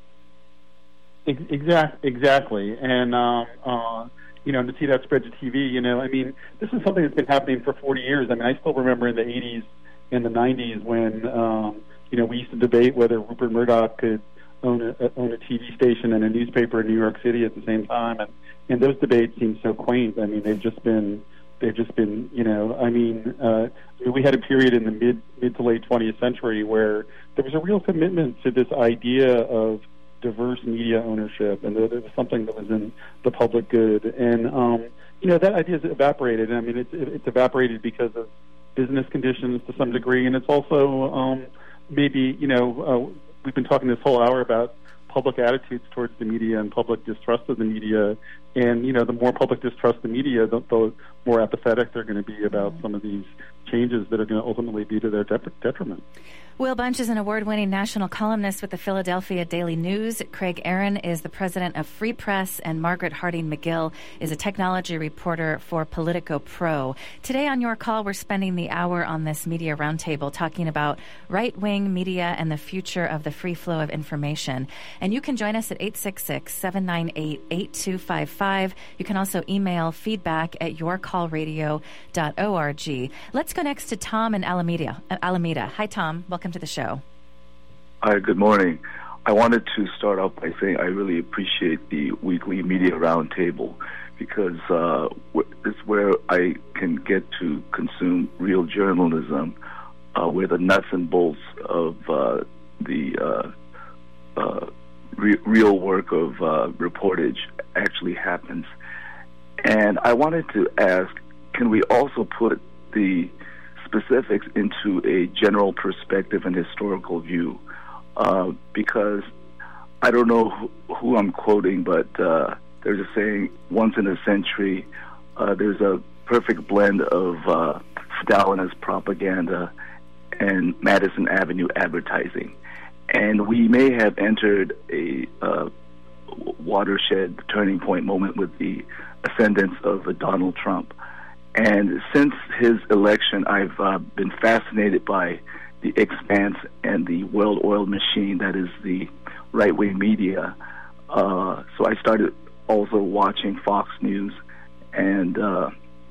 Exactly, exactly, and um, uh, you know, to see that spread to T V, you know, I mean, this is something that's been happening for forty years. I mean, I still remember in the eighties and the nineties when um, you know, we used to debate whether Rupert Murdoch could own a, own a T V station and a newspaper in New York City at the same time, and, and those debates seem so quaint. I mean, they've just been they've just been, you know, I mean, uh, we had a period in the mid mid to late twentieth century where there was a real commitment to this idea of diverse media ownership, and that it was something that was in the public good. And um, you know, that idea has evaporated. I mean, it's it's evaporated because of business conditions to some degree, and it's also um, maybe, you know, uh, we've been talking this whole hour about public attitudes towards the media and public distrust of the media. And, you know, the more public distrust the media, the, the more apathetic they're going to be about some of these changes that are going to ultimately be to their de- detriment. Will Bunch is an award-winning national columnist with the Philadelphia Daily News. Craig Aaron is the president of Free Press, and Margaret Harding McGill is a technology reporter for Politico Pro. Today on Your Call, we're spending the hour on this media roundtable talking about right-wing media and the future of the free flow of information. And you can join us at eight six six, seven nine eight, eight two five five. You can also email feedback at your call radio dot org. Let's go next to Tom in Alameda. Uh, Alameda. Hi, Tom. Welcome to the show. Hi, good morning. I wanted to start off by saying I really appreciate the weekly media roundtable, because uh, it's where I can get to consume real journalism, uh, where the nuts and bolts of uh, the uh, uh, re- real work of uh, reportage actually happens. And I wanted to ask, can we also put the specifics into a general perspective and historical view? Uh, because I don't know who, who I'm quoting, but uh, there's a saying, once in a century, uh, there's a perfect blend of uh, Stalinist propaganda and Madison Avenue advertising. And we may have entered a uh, watershed turning point moment with the ascendance of uh, Donald Trump. And since his election, I've uh, been fascinated by the expanse and the well-oiled machine that is the right-wing media. Uh, so I started also watching Fox News and uh,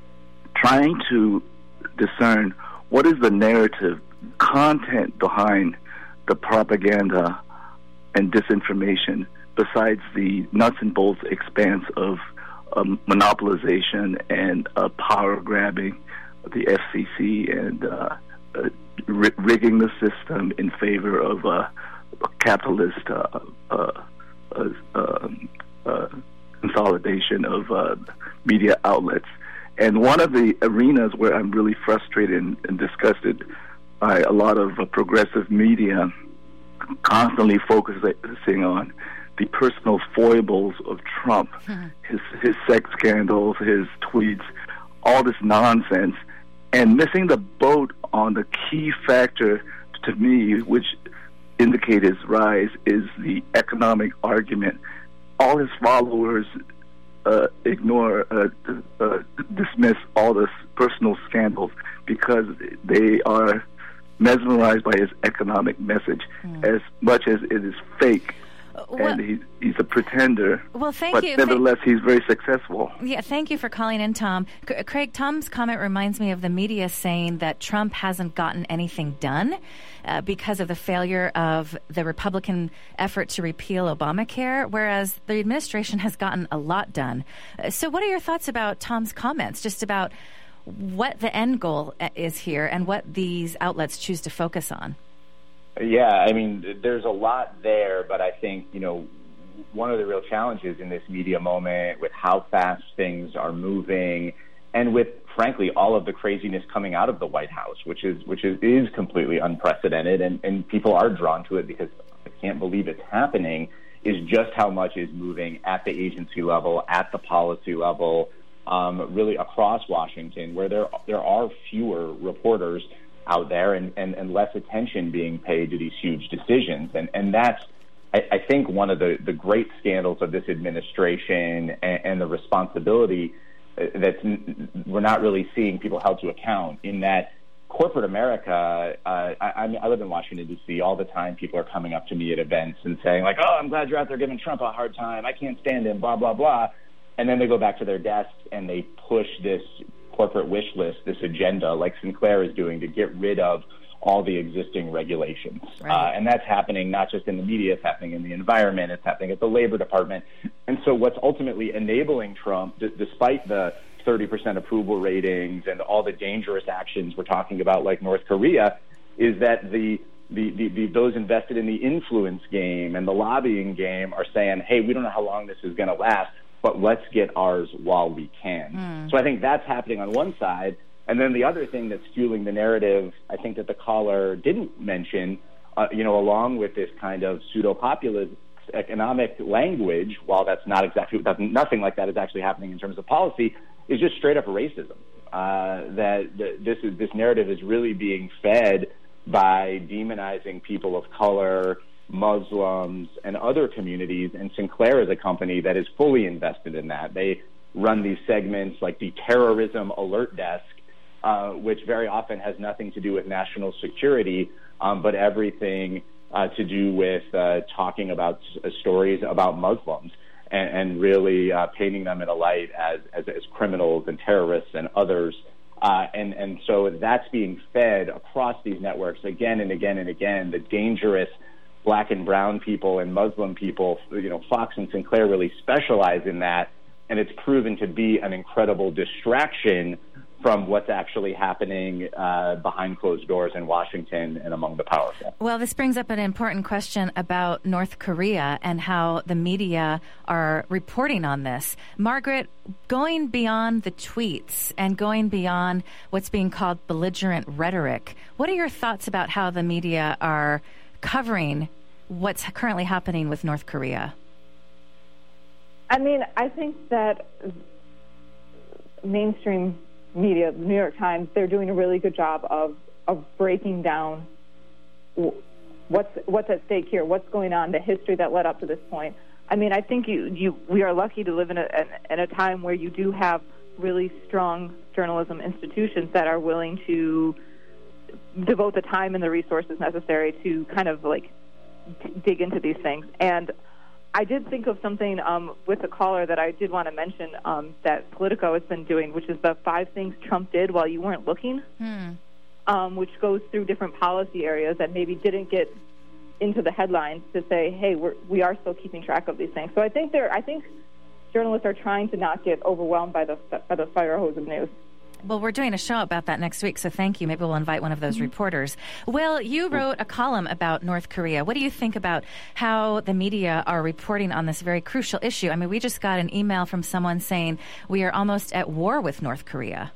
trying to discern what is the narrative content behind the propaganda and disinformation besides the nuts and bolts expanse of um, monopolization and uh, power grabbing the F C C and uh, uh, rig- rigging the system in favor of uh, capitalist uh, uh, uh, uh, uh, consolidation of uh, media outlets. And one of the arenas where I'm really frustrated and, and disgusted by a lot of uh, progressive media constantly focusing on the personal foibles of Trump, hmm. his his sex scandals, his tweets, all this nonsense, and missing the boat on the key factor to me, which indicate his rise, is the economic argument. All his followers uh, ignore, uh, uh, dismiss all the personal scandals because they are mesmerized by his economic message mm. as much as it is fake. Well, and he, he's a pretender. Well, thank but you. nevertheless, he's very successful. Yeah, thank you for calling in, Tom. C- Craig, Tom's comment reminds me of the media saying that Trump hasn't gotten anything done uh, because of the failure of the Republican effort to repeal Obamacare, whereas the administration has gotten a lot done. Uh, so what are your thoughts about Tom's comments, just about what the end goal is here and what these outlets choose to focus on? Yeah, I mean, there's a lot there, but I think, you know, one of the real challenges in this media moment with how fast things are moving and with, frankly, all of the craziness coming out of the White House, which is which is, is completely unprecedented, and, and people are drawn to it because I can't believe it's happening, is just how much is moving at the agency level, at the policy level, um, really across Washington, where there there are fewer reporters out there and, and, and less attention being paid to these huge decisions. And, and that's, I, I think, one of the, the great scandals of this administration and, and the responsibility that we're not really seeing people held to account in that corporate America. Uh, I, I, mean, I live in Washington, D C all the time. People are coming up to me at events and saying, like, oh, I'm glad you're out there giving Trump a hard time. I can't stand him, blah, blah, blah. And then they go back to their desks and they push this corporate wish list, this agenda, like Sinclair is doing, to get rid of all the existing regulations. Right. Uh, and that's happening not just in the media, it's happening in the environment, it's happening at the Labor Department. And so what's ultimately enabling Trump, d- despite the thirty percent approval ratings and all the dangerous actions we're talking about, like North Korea, is that the The, the, the, those invested in the influence game and the lobbying game are saying, hey, we don't know how long this is going to last, but let's get ours while we can. Mm. So I think that's happening on one side. And then the other thing that's fueling the narrative, I think that the caller didn't mention, uh, you know, along with this kind of pseudo-populist economic language, while that's not exactly, nothing like that is actually happening in terms of policy, is just straight up racism. Uh, that, that this is this narrative is really being fed by demonizing people of color, Muslims, and other communities, and Sinclair is a company that is fully invested in that. They run these segments like the Terrorism Alert Desk, uh, which very often has nothing to do with national security, um, but everything uh, to do with uh, talking about uh, stories about Muslims and, and really uh, painting them in a light as, as, as criminals and terrorists and others. Uh, and, and so that's being fed across these networks again and again and again, the dangerous Black and brown people and Muslim people. You know, Fox and Sinclair really specialize in that, and it's proven to be an incredible distraction from what's actually happening uh, behind closed doors in Washington and among the powerful. Well, this brings up an important question about North Korea and how the media are reporting on this. Margaret, going beyond the tweets and going beyond what's being called belligerent rhetoric, what are your thoughts about how the media are covering what's currently happening with North Korea? I mean, I think that mainstream media, the New York Times, they're doing a really good job of, of breaking down what's what's at stake here, what's going on, the history that led up to this point. I mean, I think you, you we are lucky to live in a in a time where you do have really strong journalism institutions that are willing to devote the time and the resources necessary to kind of like d- dig into these things. And I did think of something um, with a caller that I did want to mention um, that Politico has been doing, which is the five things Trump did while you weren't looking, hmm. um, which goes through different policy areas that maybe didn't get into the headlines to say, hey, we're, we are still keeping track of these things. So I think there, I think journalists are trying to not get overwhelmed by the by the fire hose of news. Well, we're doing a show about that next week, so thank you. Maybe we'll invite one of those mm-hmm. reporters. Will, you wrote a column about North Korea. What do you think about how the media are reporting on this very crucial issue? I mean, we just got an email from someone saying we are almost at war with North Korea.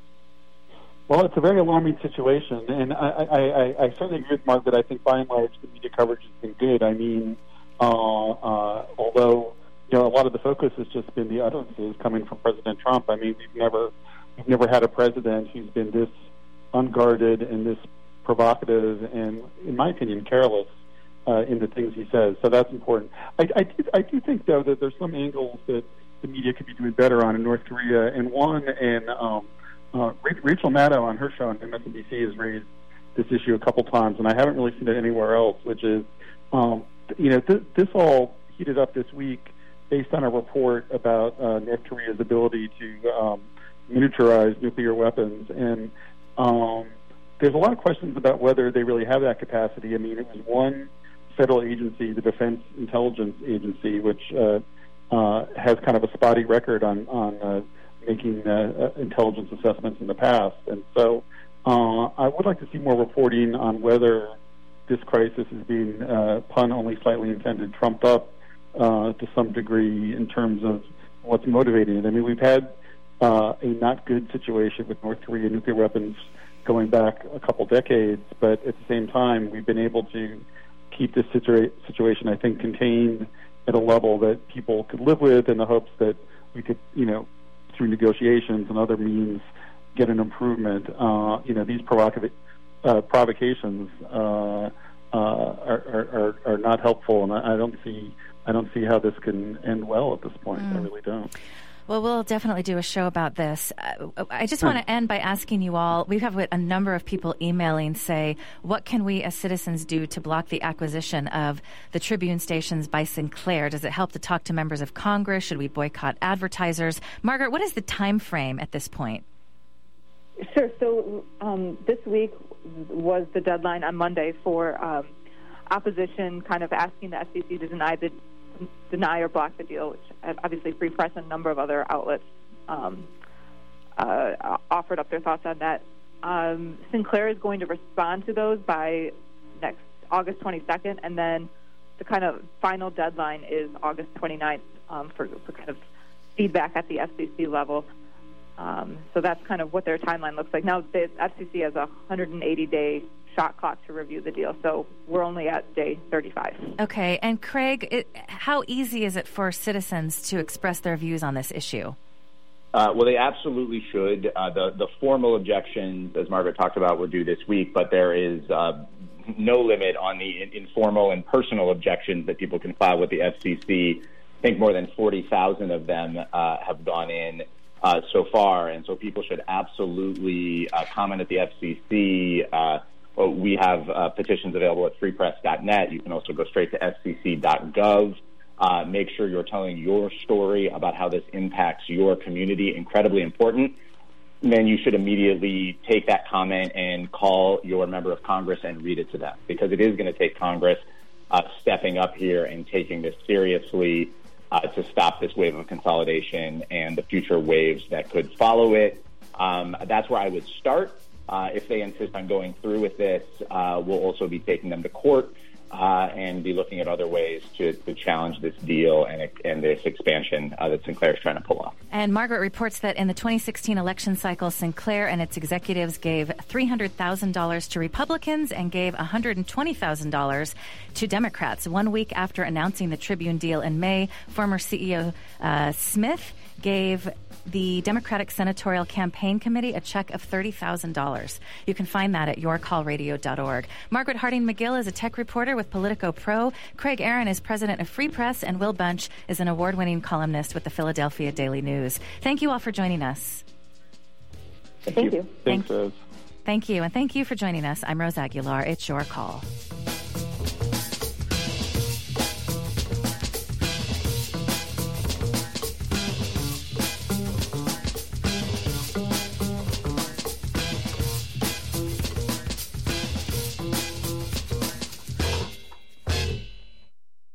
Well, it's a very alarming situation, and I, I, I, I certainly agree with Mark that I think by and large the media coverage has been good. I mean, uh, uh, although you know a lot of the focus has just been the utterances coming from President Trump. I mean, we've never we've never had a president who's been this unguarded and this provocative and, in my opinion, careless uh, in the things he says. So that's important. I, I, do, I do think, though, that there's some angles that the media could be doing better on in North Korea, and one and um, Uh, Rachel Maddow on her show on M S N B C has raised this issue a couple times, and I haven't really seen it anywhere else, which is, um, you know, th- this all heated up this week based on a report about uh, North Korea's ability to um, miniaturize nuclear weapons. And um, there's a lot of questions about whether they really have that capacity. I mean, it was one federal agency, the Defense Intelligence Agency, which uh, uh, has kind of a spotty record on, on uh, making uh, intelligence assessments in the past. And so uh, I would like to see more reporting on whether this crisis is being, uh, pun only slightly intended, trumped up uh, to some degree in terms of what's motivating it. I mean, we've had uh, a not good situation with North Korea nuclear weapons going back a couple decades, but at the same time, we've been able to keep this situa- situation, I think, contained at a level that people could live with in the hopes that we could, you know, through negotiations and other means, get an improvement. Uh, you know, these provocative uh, provocations uh, uh, are, are, are not helpful, and I, I don't see I don't see how this can end well at this point. Mm. I really don't. Well, we'll definitely do a show about this. Uh, I just want to end by asking you all, we have a number of people emailing, say, what can we as citizens do to block the acquisition of the Tribune stations by Sinclair? Does it help to talk to members of Congress? Should we boycott advertisers? Margaret, what is the time frame at this point? Sure. So um, this week was the deadline on Monday for um, opposition kind of asking the F C C to deny the deny or block the deal, which obviously Free Press and a number of other outlets um, uh, offered up their thoughts on that. Um, Sinclair is going to respond to those by next August twenty-second, and then the kind of final deadline is August twenty-ninth um, for, for kind of feedback at the F C C level. Um, so that's kind of what their timeline looks like. Now, the F C C has a one hundred eighty day shot clock to review the deal, so we're only at day thirty-five. Okay, and Craig, it, how easy is it for citizens to express their views on this issue? Uh, well, they absolutely should. Uh, the, the formal objections, as Margaret talked about, were due this week, but there is uh, no limit on the in, informal and personal objections that people can file with the F C C. I think more than forty thousand of them uh, have gone in uh, so far, and so people should absolutely uh, comment at the F C C. Uh, We have uh, petitions available at free press dot net. You can also go straight to f c c dot gov. Uh, make sure you're telling your story about how this impacts your community. Incredibly important. And then you should immediately take that comment and call your member of Congress and read it to them, because it is going to take Congress uh, stepping up here and taking this seriously uh, to stop this wave of consolidation and the future waves that could follow it. Um, that's where I would start. Uh, if they insist on going through with this, uh, we'll also be taking them to court uh, and be looking at other ways to, to challenge this deal and, and this expansion uh, that Sinclair is trying to pull off. And Margaret reports that in the twenty sixteen election cycle, Sinclair and its executives gave three hundred thousand dollars to Republicans and gave one hundred twenty thousand dollars to Democrats. One week after announcing the Tribune deal in May, former C E O uh, Smith gave the Democratic Senatorial Campaign Committee a check of thirty thousand dollars. You can find that at your call radio dot org. Margaret Harding McGill is a tech reporter with Politico Pro. Craig Aaron is president of Free Press, and Will Bunch is an award-winning columnist with the Philadelphia Daily News. Thank you all for joining us. Thank you. Thanks, Thank, thank you, and thank you for joining us. I'm Rose Aguilar. It's your call.